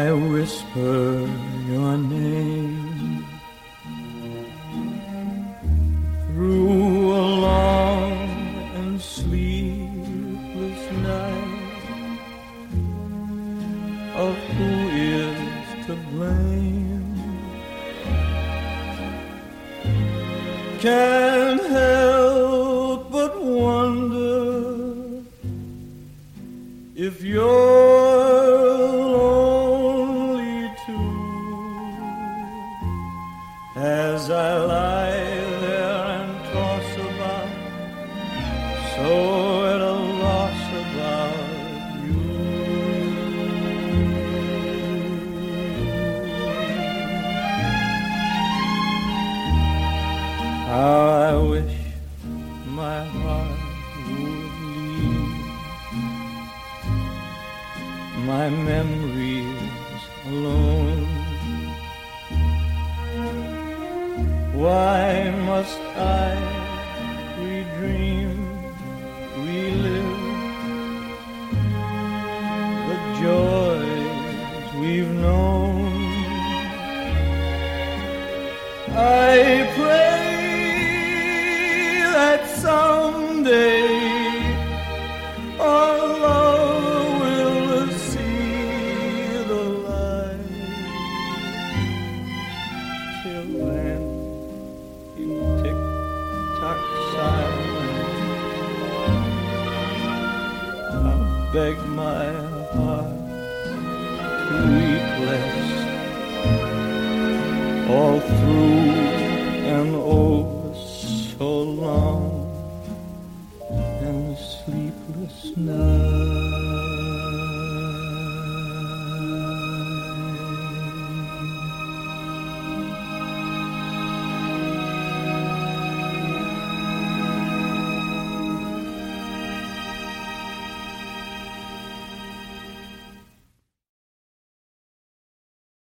I whisper your name through a long and sleepless night of who is to blame. Can't help but wonder if you're lonely too, as I lie there and toss about, so at a loss about you. How I wish my heart would leave my memories alone. Why must I redream, relive the joys we've known? I pray that someday our love will see the light. Till then, in tick-tock silence, I'll beg my heart to weep less, all through and over so long and sleepless night.